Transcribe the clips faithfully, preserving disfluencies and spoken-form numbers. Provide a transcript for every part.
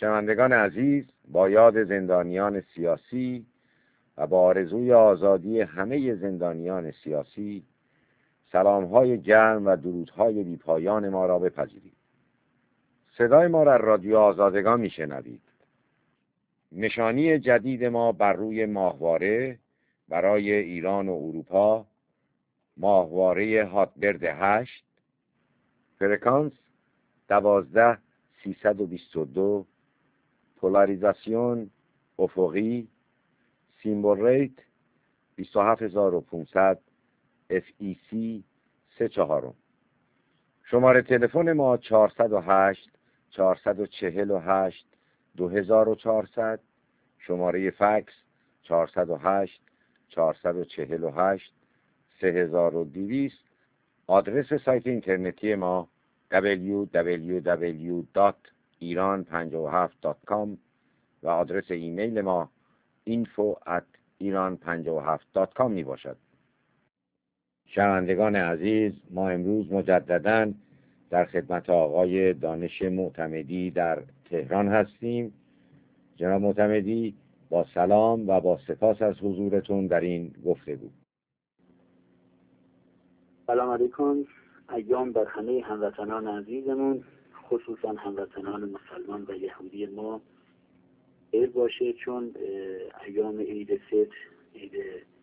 شنوندگان عزیز، با یاد زندانیان سیاسی و با آرزوی آزادی همه زندانیان سیاسی، سلام‌های گرم و درودهای بی‌پایان ما را بپذیرید. صدای ما را رادیو آزادگان میشنوید. نشانی جدید ما بر روی ماهواره برای ایران و اروپا، ماهواره هاتبرد هشت، فرکانس دوازده سیصد و بیست و دو، پولاریزاسیون افقی، سیمبل ریت بیست و هفت هزار و پانصد، اف ای سی سه چهارم. شماره تلفن ما چهارصد و هشت چهارصد و چهل و هشت دو هزار و چهارصد، شماره فکس چهارصد و هشت چهارصد و چهل و هشت سه هزار و دویست. آدرس سایت اینترنتی ما دبلیو دبلیو دبلیو دات ایران پنجاه و هفت دات کام و آدرس ایمیل ما اینفو ات ایران پنجاه و هفت دات کام می باشد. شنوندگان عزیز، ما امروز مجدداً در خدمت آقای دانش معتمدی در تهران هستیم. جناب معتمدی، با سلام و با سپاس از حضورتون در این گفتگو. سلام علیکم. ایام بر همه هموطنان عزیزمون، خصوصا هموطنان مسلمان و یهودی ما خیر باشه، چون ایام عید فطر عید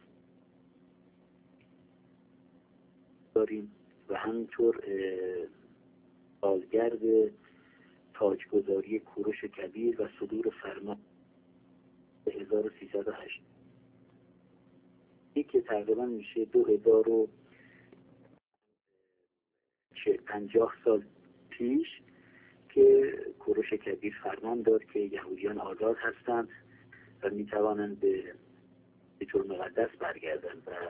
داریم و همینطور سالگرد تاجگذاری کوروش کبیر و صدور فرمان هزار و سیصد و هشت که تقریبا میشه دو هزار و پنجاه سال پیش که کوروش کبیر فرمان داد که یهودیان آزاد هستند و میتوانند به بیت المقدس برگردند و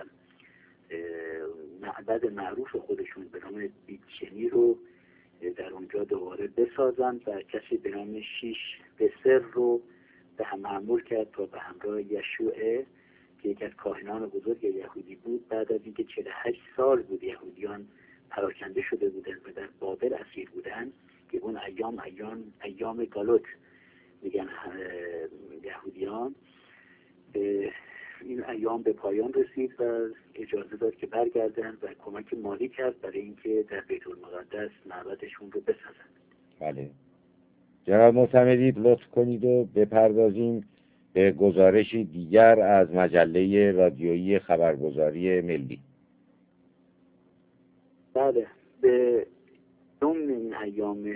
معبد معروف خودشون به نام بیتشنی رو در اونجا دوباره بسازند و کسی به نام شیش بسر رو به هم معمول کرد تا به همراه یشوع که یک از کاهنان بزرگ یهودی بود، بعد از اینکه چهل و هشت سال بود یهودیان پراکنده شده بودند و در بابل اسیر بودند، که اون ایام ایام ایام گالوت میگن یهودیان، این ایام به پایان رسید و اجازه داد که برگردند و کمک مالی کرد برای اینکه در بیت المقدس معبدشون رو بسازند. بله. جناب معتمدی، لطف کنید و بپردازیم به گزارشی دیگر از مجله رادیویی خبرگزاری ملی. بله، به ضمن این ایام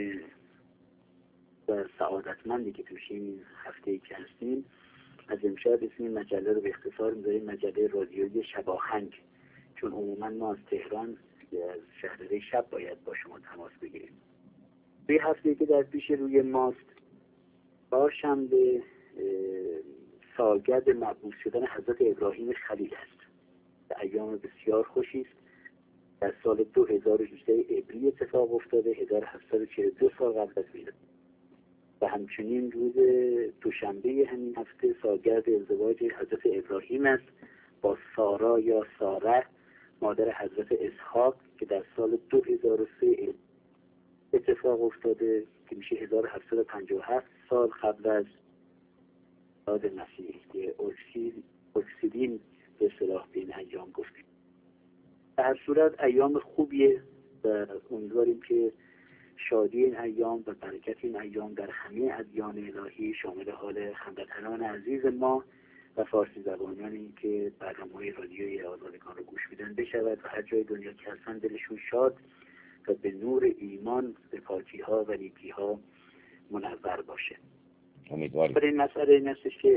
و سعادتمندی که توشیم این هفته‌ای که هستیم، از امشب اسم این مجله رو به اختصار می‌ذاریم مجله رادیویی شباهنگ، چون عموما ما از تهران از شهرهای شب باید با شما تماس بگیریم. به هفته‌ای که در پیش روی ماست، چهارشنبه سالگرد مبعوث شدن حضرت ابراهیم خلیل است. ایام بسیار خوشی است. در سال دو هزار و هجده عبری اتفاق افتاده، هزار و هفتصد و چهل و دو سال قبل از میلاد. و همچنین روز دوشنبه همین هفته سالگرد ازدواج حضرت ابراهیم است با سارا یا ساره، مادر حضرت اسحاق، که در سال دو هزار و سه اتفاق افتاده، که میشه هزار و هفتصد و پنجاه و هفت سال قبل از میلاد مسیح، که اکسیدین به اصطلاح به این ایام گفتیم. در هر صورت ایام خوبیه و امیدواریم که شادی این ایام و برکت این ایام در همه ادیان الهی شامل حال هموطنان عزیز ما و فارسی زبانانی که برنامه‌های رادیوی آزادگان رو گوش میدن بشود و هر جای دنیا که هستن دلشون شاد و به نور ایمان به پاکی‌ها و نیکی‌ها منور باشه. امیدواریم. برای این مسئله این هستش که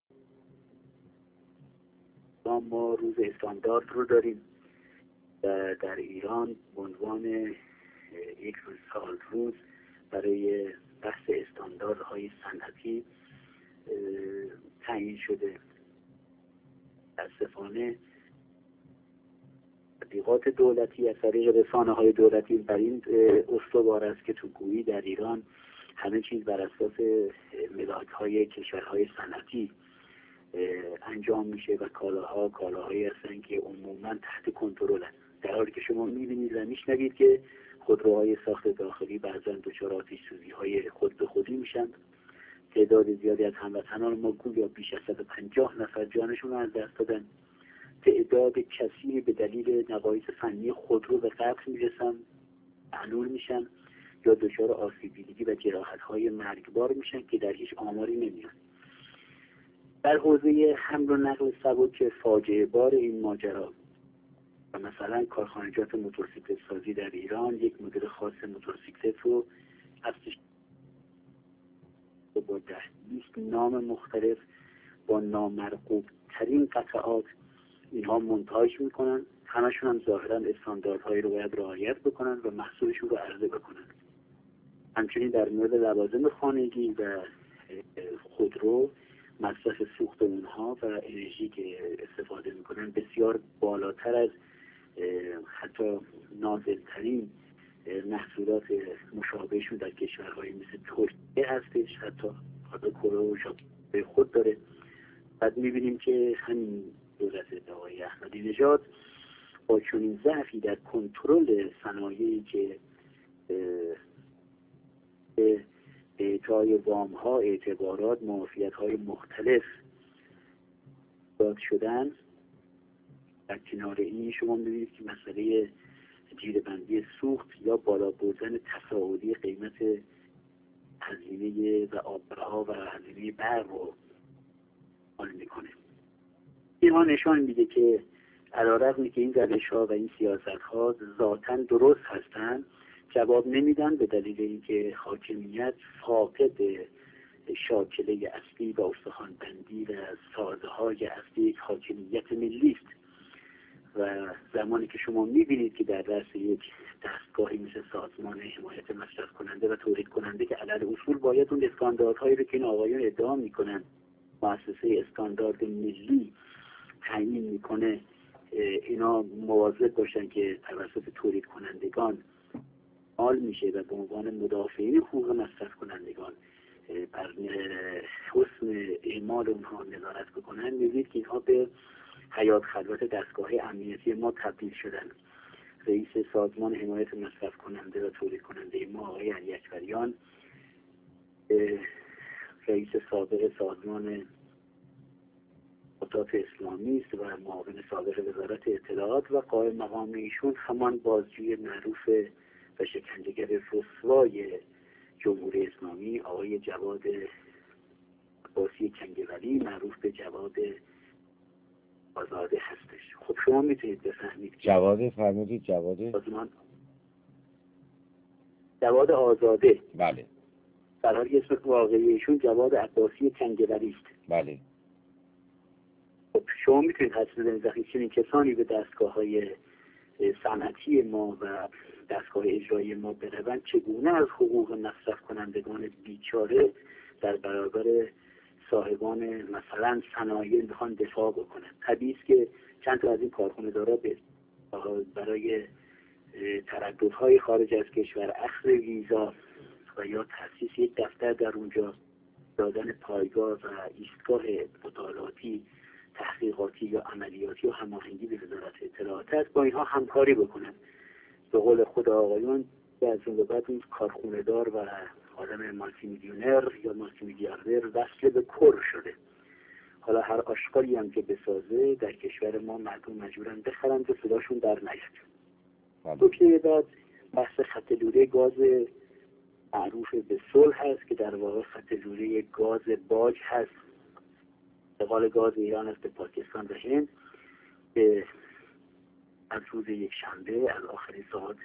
ما روز استاندارد رو داریم و در ایران به عنوان یک روز سال روز برای بحث استانداردهای صنعتی تعیین شده. متاسفانه تبلیغات دولتی از طریق رسانه‌های دولتی بر این استوار است که تو گویی در ایران همه چیز بر اساس ملاک‌های کشورهای صنعتی انجام میشه و کالاها کالاهایی هستن که عموما تحت کنترل هستن، در حالی که شما میبینید و میشنوید که خودروهای ساخت داخلی بعضا دچار آتش سوزی های خود به خودی میشن تعداد زیادی از هموطنان ما گویا بیش از صد و پنجاه نفر جانشون رو از دست دادن. تعداد کثیری به دلیل نقایص فنی خودرو به قتل میرسن، معلول میشن یا دچار آسیب دیدگی و جراحت‌های مرگبار میشن که در هیچ آماری نمیاد. در حوزه حمل و نقل سبک فاجعه بار این ماجرا و مثلا کارخانجات موتورسیکلت سازی در ایران یک مدل خاص موتورسیکلت رو هستش با ده بیست نام مختلف با نامرغوب ترین قطعات اینها منتاج میکنن. همشون هم ظاهرا استانداردهایی رو باید رعایت بکنن و محصولشون رو عرضه بکنن. همچنین در مورد لوازم خانگی و خودرو مصرف سوخت اونها و انرژی که استفاده میکنن بسیار بالاتر از حتی نازلترین محصولات مشابهشون در کشورهای مثل ترکیه هستش، حتی حتی کره و ژاپن خود داره. بعد میبینیم که همین دولت آقای احمدی نژاد با چنین ضعفی در کنترل صنایعی که اعطای وام ها، اعتبارات، معافیت های مختلف داد شدن، در کنار این شما می‌بینید که مسئله جیره‌بندی سوخت یا بالا بردن تصاعدی قیمت هزینه و آبها و هزینه برق رو حال میکنه. اینها نشان میده که علی‌رغم که این روش‌ها و این سیاست‌ها ذاتاً درست هستند، جواب نمیدن به دلیل اینکه حاکمیت فاقد شاکله اصلی و استخوان‌بندی و سازه‌های اصلی یک حاکمیت ملی است. و زمانی که شما میبینید که در رأس یک دستگاهی مثل سازمان حمایت مصرف کننده و تولید کننده که علل اصول باید اون استانداردهایی رو که این آقایان ادعا میکنن مؤسسه استاندارد ملی تعیین میکنه، اینا مواظب باشن که توسط تولید کنندگان حال میشه و به عنوان مدافعین حقوق مصرف کنندگان بر حسن اعمال اونها نظارت بکنن. میبینید که اینها به حیات خلوت دستگاه امنیتی ما تبدیل شدن. رئیس سازمان حمایت مصرف کننده و تولید کننده ما آقای علی اکبریان، رئیس سابق سازمان قطاف اسلامی است و معاون سابق وزارت اطلاعات و قائم مقام ایشون همان بازجوی معروف و شکنجهگر رسوای جمهوری اسلامی آقای جواد عباسی کنگولی معروف به جواد آزاده هستش. خب شما میتونید بفهمید جواد فرمودید جواد سازمان جواد آزاده بله در حالی اسم واقعی ایشون جواد عباسی کنگولی است. بله. خب شما میتونید حدس بزنید وقتی چنین کسانی به دستگاه های صنعتی ما و دستگاه اجرایی ما بروند چگونه از حقوق مصرف کنندگان بیچاره در برابر صاحبان مثلا صنایع میخوان دفاع بکنن. طبیعی است که چند تا از این کارخانه دارا برای ترددهای خارج از کشور، اخذ ویزا و یا تأسیس یک دفتر در اونجا، دادن پایگاه و ایستگاه مطالعاتی، تحقیقاتی یا عملیاتی و هماهنگی به وزارت اطلاعات است، با اینها همکاری بکنن. به قول خود آقایون از اون به بعد اون کارخونه دار و آدم مالتی میلیونر یا مالتی میلیاردر وصل به کر شده. حالا هر آشغالی هم که بسازه در کشور ما مردم مجبورن بخرن و صداشون در نیاد. نکته بعد بحث خط لوله گاز معروف به صلح هست که در واقع خط لوله گاز باج هست. انتقال گاز ایران است به پاکستان و هند که از روز یک شنبه از آخرین ساعات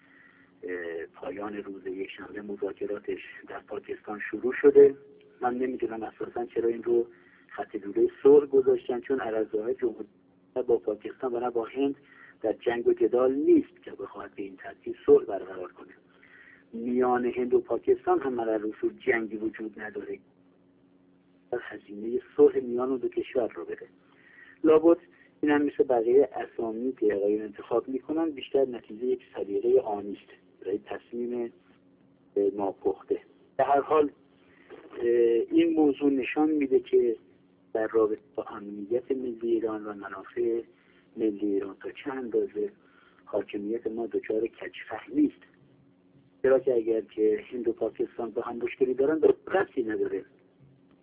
پایان روز یک شنبه مذاکراتش در پاکستان شروع شده. من نمیدونم اساسا چرا این رو خط لوله صلح گذاشتن، چون عرضه‌های جمهوری با پاکستان و نه با هند در جنگ و جدال نیست که بخواد به این ترتیب صلح برقرار کنه. میان هند و پاکستان هم علل اصول جنگی وجود نداره. هزینه صلح میان اون دو کشور رو بده. لابد این هم مثل بقیه اسامی که آقایون انتخاب میکنن بیشتر نتیجه یک سلیقه آنی است برای تصمیم ناپخته. در هر حال این موضوع نشان میده که در رابطه با امنیت ملی ایران و منافع ملی ایران تا چه اندازه حاکمیت ما دچار کج‌فهمی است. چرا که اگر که هند و پاکستان با هم مشکلی دارن ربطی نداره.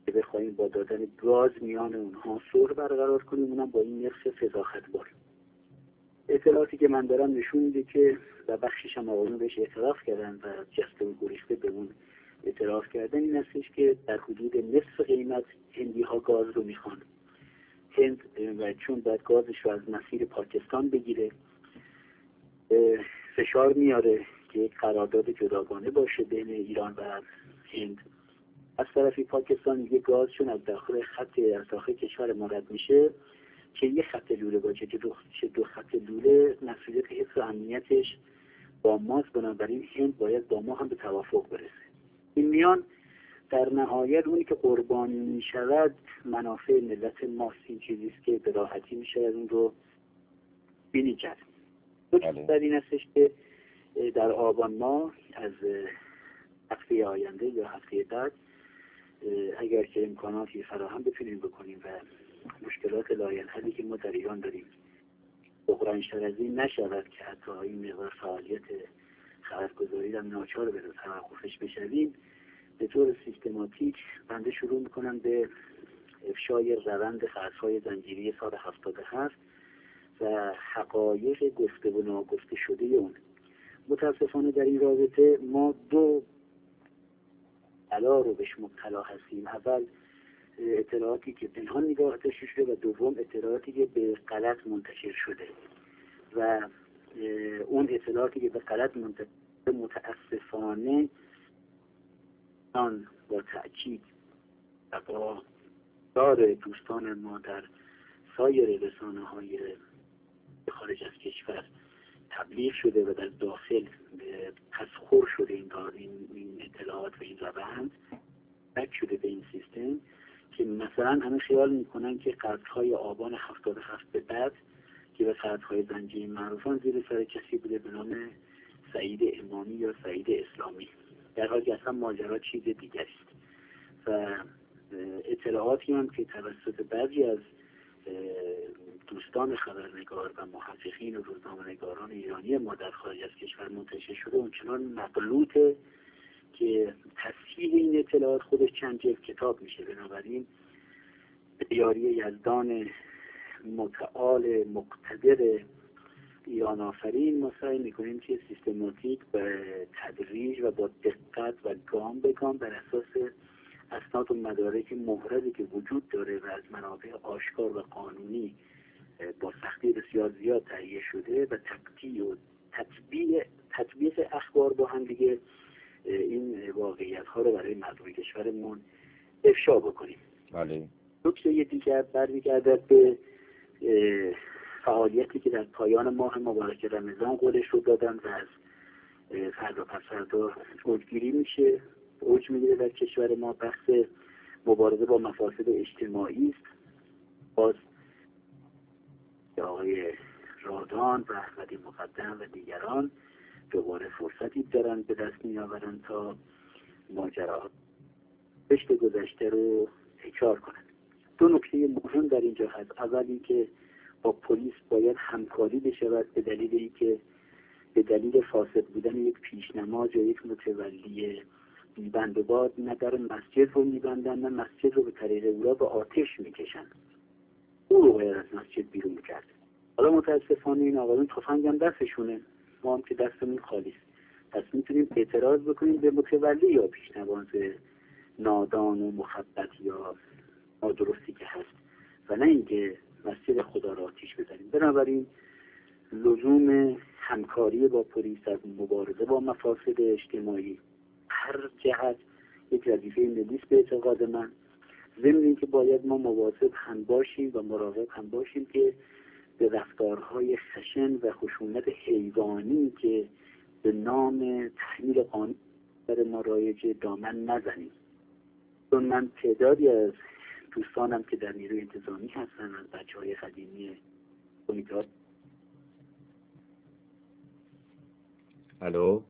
که بخوایم با دادن گاز میان اونها صلح برقرار کنیم، اونم با این نرخ فضاختبار. اطلاعاتی که من دارم نشون میده که و بخشش هم آقایون بهش اعتراف کردن و جسته و گریخته به اون اعتراف کردن، این هستش که در حدود نصف قیمت هندی ها گاز رو میخوان. هند و چون باید گازش رو از مسیر پاکستان بگیره، فشار میاره که یک قرارداد جداگانه باشه بین ایران و هند. از طرفی پاکستان میگه گاز چون از داخل خط از داخل کشور ما رد میشه که یه خط لوله باشه که دو, دو خط لوله مسئولیت حفظ و امنیتش با ماست، بنابراین هند باید با ما هم به توافق برسه. این میان در نهایت اونی که قربانی میشود منافع ملت ماست. این چیزیست که به راحتی میشه از اون رو بینی کرد. در این هستش که در آبان ماه از هفته آینده یا هفته بعد اگر که امکاناتی فراهم بتونیم بکنیم و مشکلات لاینحلی که ما در ایران داریم بحران‌تر از این نشود که حتی این مقدار فعالیت خبرگزاری هم ناچار به توقفش بشویم، به طور سیستماتیک بنده شروع میکنم به افشای روند خرج‌های زنجیری سال هفتاد و هفت و حقایق گفته و ناگفته شده اون. متاسفانه در این رابطه ما دو بلا رو بهش مبتلا هستیم. اول اطلاعاتی که پنهان نگاه داشته شده و دوم اطلاعاتی که به غلط منتشر شده و اون اطلاعاتی که به غلط منتشر متاسفانه آن با تأکید و با دار دوستان ما در سایر رسانه های خارج از کشور تبلیغ شده و در داخل تسخیر شده این, این, این اطلاعات و این روند بک شده به این سیستم که مثلا همه خیال میکنن که قتل‌های آبان هفتاد و هفت به بعد که به قتل‌های زنجیری معروفان زیر سر کسی بوده به نام سعید امامی یا سعید اسلامی، در حالی که اصلا ماجرا چیز دیگری است. و اطلاعاتی هم که توسط بعضی از دوستان خبرنگار و محققین و روزنامه‌نگاران ایرانی ما در خارج از کشور منتشر شده اونچنان مغلوطه که تصحیح این اطلاعات خودش چند جلد کتاب میشه. بنابراین به یاری یزدان متعال مقتدر ایران آفرین ما سعی میکنیم که سیستماتیک به تدریج و با دقت و گام به گام بر اساس اسناد و مدارک محرزی که وجود داره و از منابع آشکار و قانونی با سختی بسیار زیاد تهیه شده و تقطیع و تطبیق تطبیق اخبار با هم دیگه این واقعیت ها رو برای مردم کشورمون افشا بکنیم. بله. نکته دیگر برمیگردد به فعالیتی که در پایان ماه مبارک رمضان قولش رو دادن و از فردا پس فردا اوجگیری میشه اوج میگیره در کشور ما. بحث مبارزه با مفاسد اجتماعی است. باز آقای رادان و احمدی مقدم و دیگران دوباره فرصتی دارن به دست میآورن تا ماجرا پشت گذشته رو تکرار کنن. دو نکته مهم در اینجا هست. اولی که با پلیس باید همکاری بشود به دلیل اینکه به دلیل فاسد بودن یک پیشنماز یا یک متولی بیبند و باد نه در مسجد رو میبندن نه مسجد رو به طریق او را به آتش میکشن. او رو باید از مسجد بیرون میکرد. حالا متاسفانه این آقایون تفنگ هم دستشونه، ما هم که دستمون خالی است. پس میتونیم اعتراض بکنیم به متولی یا پیشنواز نادان و مخبط یا نادرستی که هست و نه اینکه مسجد خدا را آتش بزنیم. بنابراین لزوم همکاری با پلیس در مبارزه با مفاسد اجتماعی هر جهت یک وظیفه ملی است به اعتقاد من. ضمن اینکه باید ما مواظب هم باشیم و مراقب هم باشیم که به رفتارهای خشن و خشونت حیوانی که به نام تحمیل قانون در ما رایجه دامن نزنیم. چون من تعدادی از دوستانم که در نیروی انتظامی هستن از بچه‌های قدیمی کمیته الو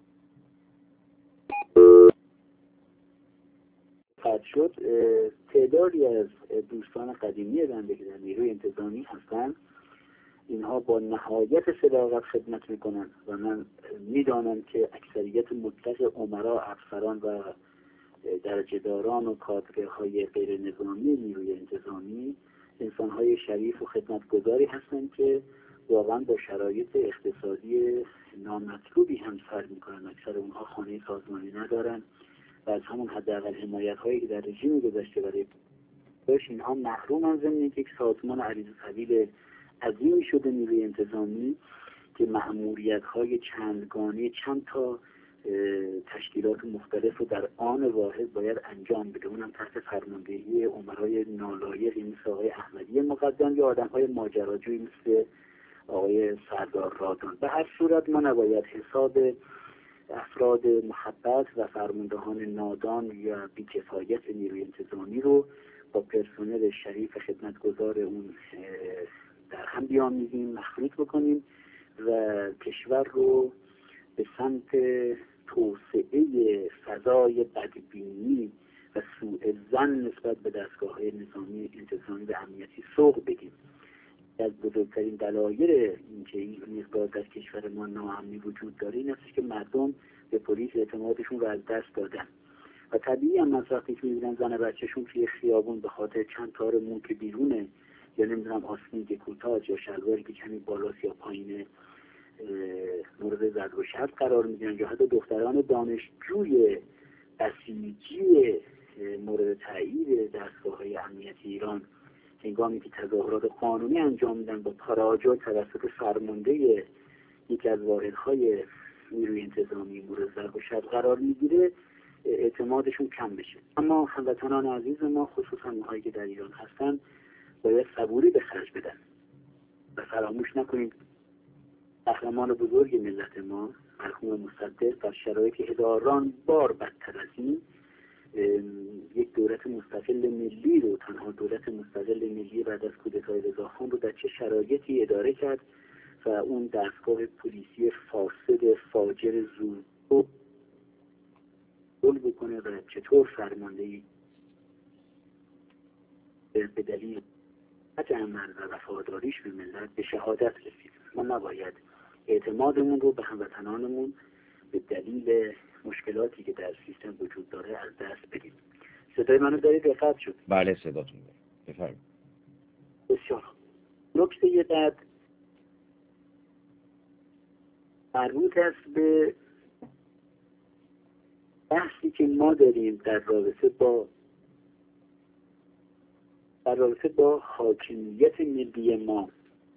قطع شد. تعدادی از دوستان قدیمی بنده که در نیروی انتظامی هستن اینها با نهایت صداقت خدمت میکنن و من میدانم که اکثریت مطلق امرا، افسران و درجه‌داران و کادرهای غیر نظامی نیروی انتظامی انسان‌های شریف و خدمتگزاری هستند که واقعا با شرایط اقتصادی نامطلوبی هم سر میکنن. اکثر اونها خانه سازمانی ندارن و از همون حداقل حمایت‌هایی که در رژیم گذشته برای داشت اینها محروم از ضمن یک سازمان عریض الطویل عظیمی شده نیروی انتظامی که مأموریت‌های چندگانه چند تا تشکیلات مختلف رو در آن واحد باید انجام بده، اونم تحت فرماندهی امرای نالایقی مثل آقای احمدی مقدم یا آدم‌های ماجراجویی مثل آقای سردار رادان. به هر صورت ما نباید حساب افراد محبت و فرماندهان نادان یا بی‌کفایت نیروی انتظامی رو با پرسنل شریف خدمتگزار اون در هم بیامیزیم، مخلوط بکنیم و کشور رو به سمت توسعه فضای بدبینی و سوء ظن نسبت به دستگاه‌های نظامی انتظامی و امنیتی سوق بدیم. از بزرگترین دلایل اینکه این مقدار در کشور ما ناامنی وجود داره این است که مردم به پلیس اعتمادشون رو از دست دادن و طبیعی هم از وقتی که می‌بینن زن بچه‌شون توی خیابون به خاطر چند تار مو که بیرونه یا نمیدونم آسمینگ کوتاه یا شلواری که کمی بالاست یا پایینه مورد زد و شد قرار می‌گیرن یا حتی دختران دانشجوی بسیجی مورد تایید دستگاه‌های امنیتی ایران هنگامی که تظاهرات قانونی انجام میدن با تراجع توسط فرمانده یکی از واحدهای نیروی انتظامی مورد ضرب و شتم قرار میگیره اعتمادشون کم بشه. اما هموطنان عزیز ما خصوصا اونهایی که در ایران هستن باید صبوری به خرج بدن و فراموش نکنید قهرمان بزرگ ملت ما مرحوم مصدق در شرایط هزاران بار بدتر از این یک دولت مستقل ملی رو تنها دولت مستقل ملی بعد از کودتای رضاخان رو در چه شرایطی اداره کرد و اون دستگاه پلیسی فاسد فاجر زور رو گل بکنه و چطور فرماندهی به دلیل عمل و وفاداریش به ملت به شهادت رسید. ما نباید اعتمادمون رو به هموطنانمون به دلیل مشکلاتی که در سیستم وجود داره از دست بدیم. صدای منو دارید؟ دقت شد؟ بله صداتون دارید. بفرمایید. بسیار. نکته بعد مربوط است به بحثی که ما داریم در رابطه با در رابطه با حاکمیت ملی ما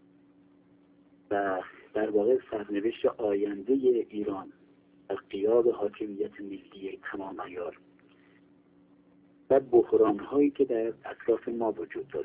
و در واقع سرنوشت آینده ایران در غیاب حاکمیت ملی تمام عیار و بحران هایی که در اطراف ما وجود داره.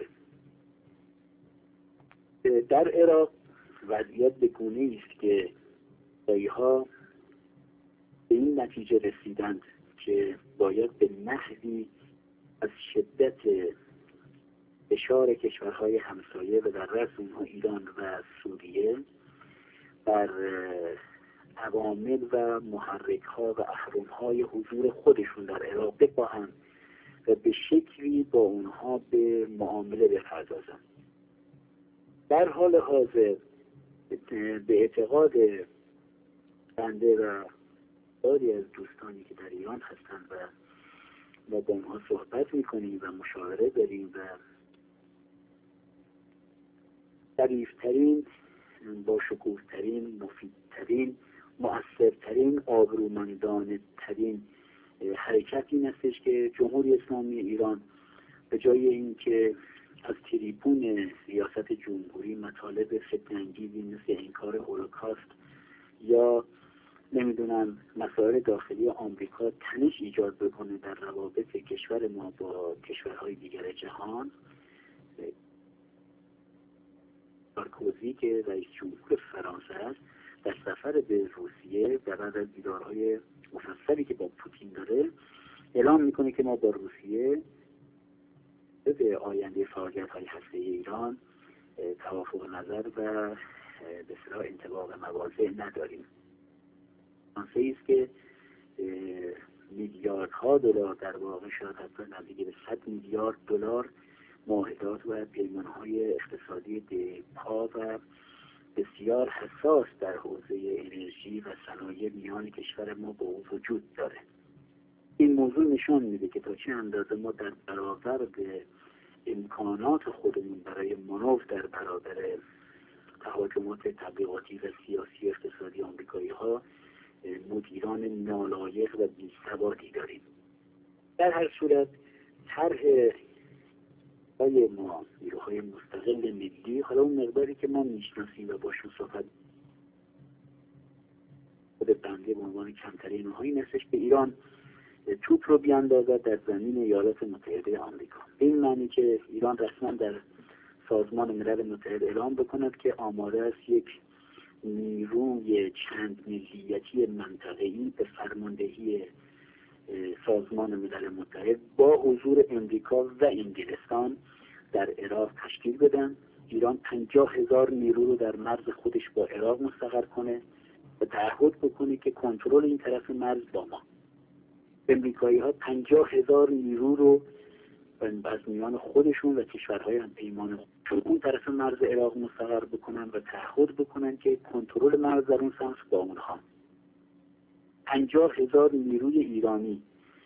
در عراق وضعیت به گونه‌ای است که دایی‌ها به این نتیجه رسیدند که باید به نحوی از شدت فشار کشورهای همسایه و در رأس اونها ایران و سوریه بر عوامل و محرک‌ها و اهرم‌های حضور خودشون در عراق بخواهند و به شکلی با اونها به معامله بپردازند. در حال حاضر به اعتقاد بنده و بسیاری از دوستانی که در ایران هستند و ما با اونها صحبت میکنیم و مشاوره داریم و ظریف‌ترین، با شکوه‌ترین، مفیدترین، مؤثرترین، آبرومندانه‌ترین حرکت این استش که جمهوری اسلامی ایران به جای اینکه از تریبون ریاست جمهوری مطالب فتنه‌انگیزی مثل انکار هولوکاست یا نمیدونم مسائل داخلی آمریکا تنش ایجاد بکنه در روابط کشور ما با کشورهای دیگر جهان، سارکوزی که رئیس جمهور فرانسه است در سفر به روسیه و بعد از دیدارهای مفصلی که با پوتین داره اعلام میکنه که ما با روسیه به آینده فعالیت‌های هسته‌ای ایران توافق نظر و به اصطلاح انطباق مواضع نداریم. فرانسه است که میلیاردها دلار در واقع شاید حتی نزدیک به صد میلیارد دلار معاهدات و پیمان‌های اقتصادی دهپا و بسیار حساس در حوزه انرژی و صنایع میان کشور ما با او وجود داره. این موضوع نشان میده که تا چه اندازه ما در برابر امکانات خودمون برای منو در برابر تهاجمات تبلیغاتی و سیاسی اقتصادی آمریکایی ها مدیران نالایق و بی‌ثباتی داریم. در هر صورت طرح های ما نیروهای مستقل ملی، حالا اون مقداری که ما میشناسیم و باشون صحبت خود بنده به عنوان کمترین اونها این هستش که ایران توپ رو بیاندازد در زمین ایالات متحده آمریکا. این معنی که ایران رسما در سازمان ملل متحد اعلام بکند که آماده است یک نیروی چند ملیتی منطقه‌ای به فرماندهی سازمان ملل متحد با حضور امریکا و انگلستان در عراق تشکیل بدن. ایران پنجاه هزار نیرو رو در مرز خودش با عراق مستقر کنه و تعهد بکنه که کنترل این طرف مرز با ما. امریکایی ها پنجاه هزار نیرو رو از میان خودشون و کشورهای همپیمان چون اون طرف مرز عراق مستقر بکنن و تعهد بکنن که کنترل مرز در اون سمت با اونها. پنجاه هزار نیروی ایرانی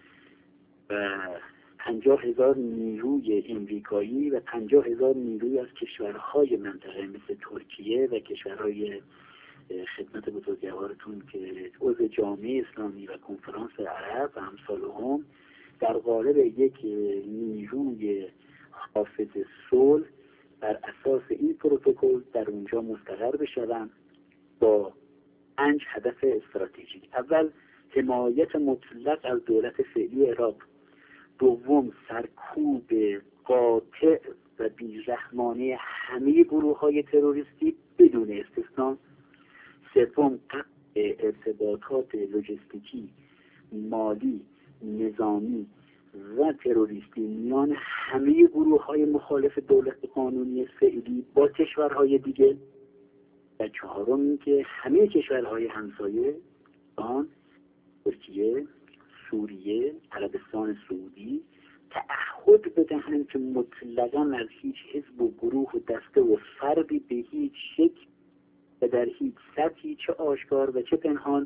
و پنجاه هزار نیروی امریکایی و پنجاه هزار نیروی از کشورهای منطقه مثل ترکیه و کشورهای خدمت بزرگوارتون که عضو جامعه اسلامی و کنفرانس عرب و امثالهم در قالب یک نیروی حافظ صلح بر اساس این پروتکل در اونجا مستقر بشوند با پنج هدف استراتژیک. اول، حمایت مطلق از دولت فعلی عراق. دوم، سرکوب قاطع و بی‌رحمانه همه گروه‌های تروریستی بدون استثنا. سوم، قطع ارتباطات لوجستیکی، مالی، نظامی و تروریستی میان همه گروه‌های مخالف دولت قانونی فعلی با کشورهای دیگه. و چهارم اینکه همه کشورهای همسایه آن ترکیه، سوریه، عربستان سعودی تعهد بدهند که مطلقاً از هیچ حزب و گروه و دسته و فردی به هیچ شکل و در هیچ سطحی چه آشکار و چه پنهان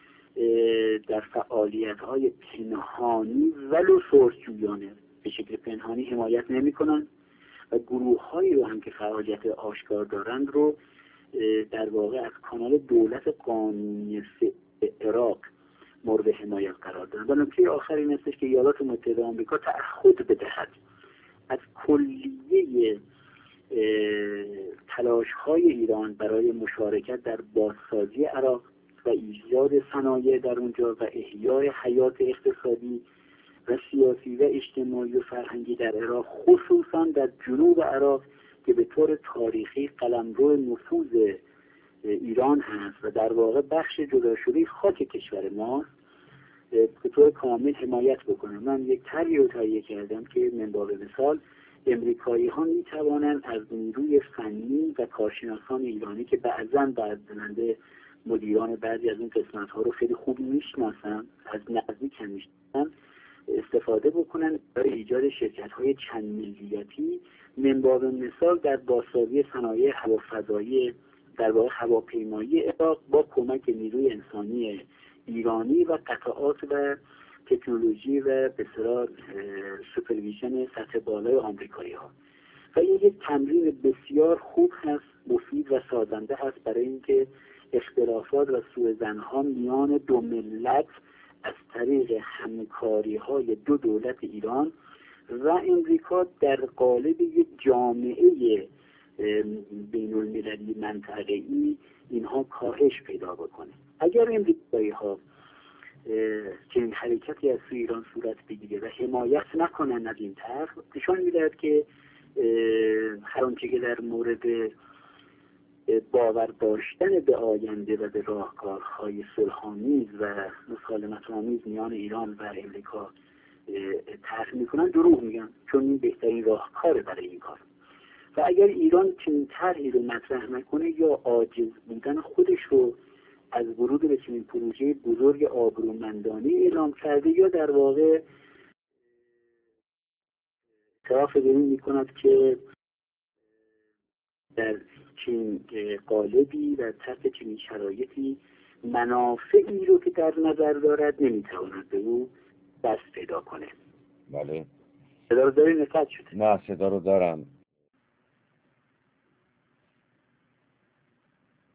در فعالیت‌های پنهانی ولو سرجویانه به شکل پنهانی حمایت نمی‌کنند و گروه‌هایی رو هم که فعالیت آشکار دارند رو در واقع از کانال دولت قانونی عراق مورد حمایت قرار دادند. و نکته آخر این استش که ایالات متحده آمریکا تعهد بدهد از کلیه تلاش‌های ایران برای مشارکت در بازسازی عراق و ایجاد صنایع در اونجا و احیای حیات اقتصادی و سیاسی و اجتماعی و فرهنگی در عراق، خصوصا در جنوب عراق که به طور تاریخی قلمرو نفوذ ایران هست و در واقع بخش جدا شده خاک کشور ما، به طور کامل حمایت بکنه. من یک طرحی رو تهیه کردم که من باب مثال امریکایی ها می توانند از نیروی فنی و کارشناسان ایرانی که بعضاً بعضنده مدیران بعضی از این قسمت ها رو خیلی خوب میشناسن، از نزدیک هم میشناسن، استفاده بکنن برای ایجاد شرکت های چند ملیتی من باب مثال در بازسازی صنایع هوافضایی در واقع هواپیمایی عراق با کمک نیروی انسانی ایرانی و قطعات و تکنولوژی و به اصطلاح سوپرویژن سطح بالای آمریکایی ها. و این یک تمرین بسیار خوب هست، مفید و سازنده هست برای اینکه اختلافات و سوءظن‌ها میان دو ملت از طریق همکاری های دو دولت ایران و امریکا در قالب یک جامعه بین المللی منطقه‌ای اینها کاهش پیدا بکنه. اگر امریکایی ها چنین حرکتی از سوی ایران صورت بگیره و حمایت نکنن از این طرح، نشان میدهد که هر آنچه که در مورد باور داشتن به آینده و به راهکارهای صلح‌آمیز و مسالمت‌آمیز میان ایران و امریکا طرح میکنن دروغ میگن، چون این بهترین راهکار برای این کار. و اگر ایران چنین طرحی رو مطرح نکنه یا عاجز بودن خودش رو از ورود به چنین پروژه بزرگ آبرومندانه اعلام کرده یا در واقع اعتراف به این میکند که در چنین قالبی و تحت چنین شرایطی منافعی رو که در نظر دارد نمیتواند به او دست پیدا کنه. بله. صدا رو داری؟ نکت شده. نه صدا رو دارم.